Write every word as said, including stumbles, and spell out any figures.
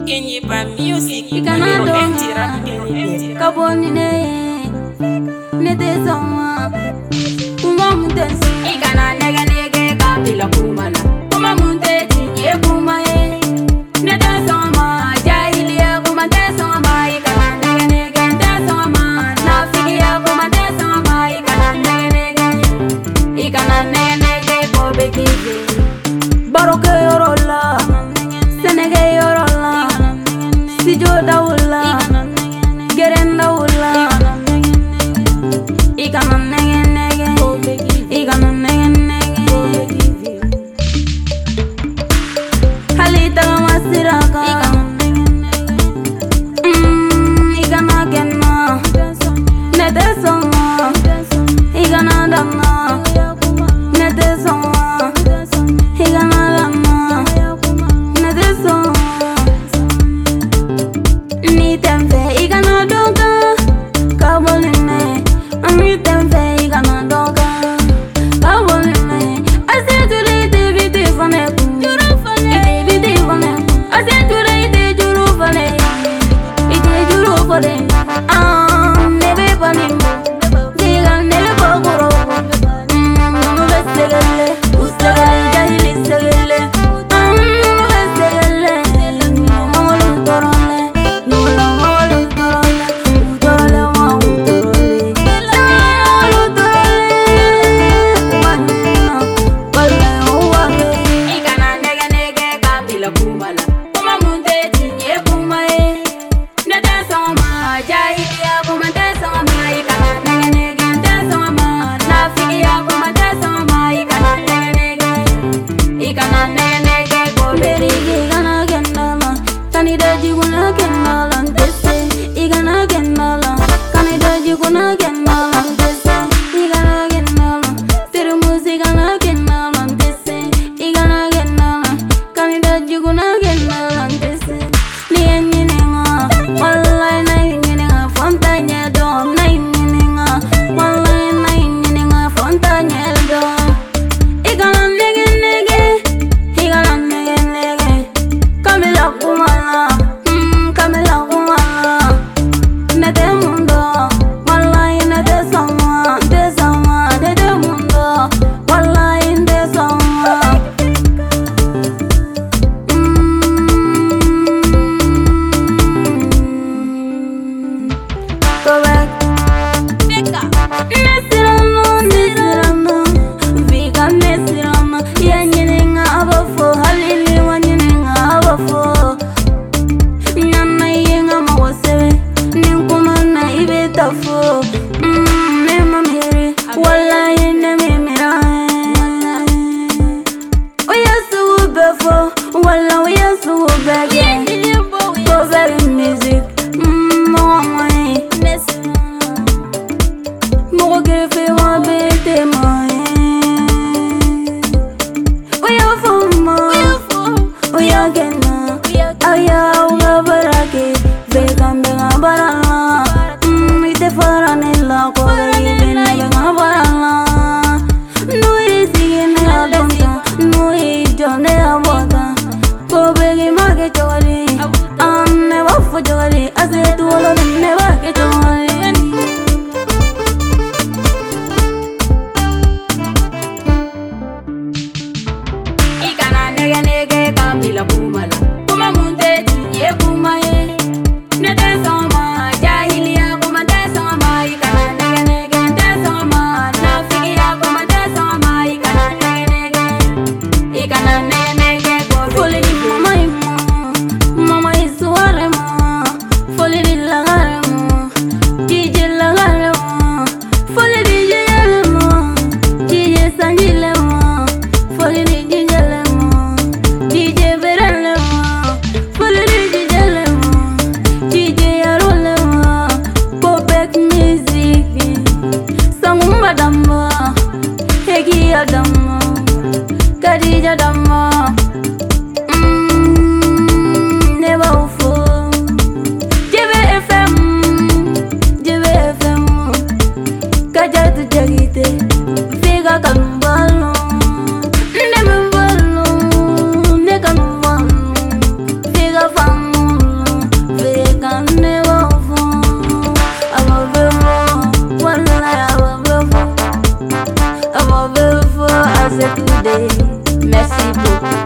Kenyiba music. Ikana Empty doma rap. kaboni ne ne te sama kuma muntensi. Ikana nege nege kabila kumala kuma munteji ye kuma ye ne te sama jahiliya kuma te sama. Ikana nege nege te sama nafikiya kuma te sama. Ikana nege nege ikana nege nege kobe kize baroke yorola senege yorola sijo dawula gerenda wula ikana nege nege ikana nege nege halita masiraka ikana kenna nete soma ikana dama nete soma ikana dama nete soma ni tempe ikana doga kaboline ami tempe ikana doga kaboline asetule te vite fane juru fane ite vite fane asetule te juru fane ite juru fane ah nebe fane diga nebe bogoro no besegele usegele jahili segele ah no besegele molu torole Mama is warm, falling in love. passé today. Merci beaucoup.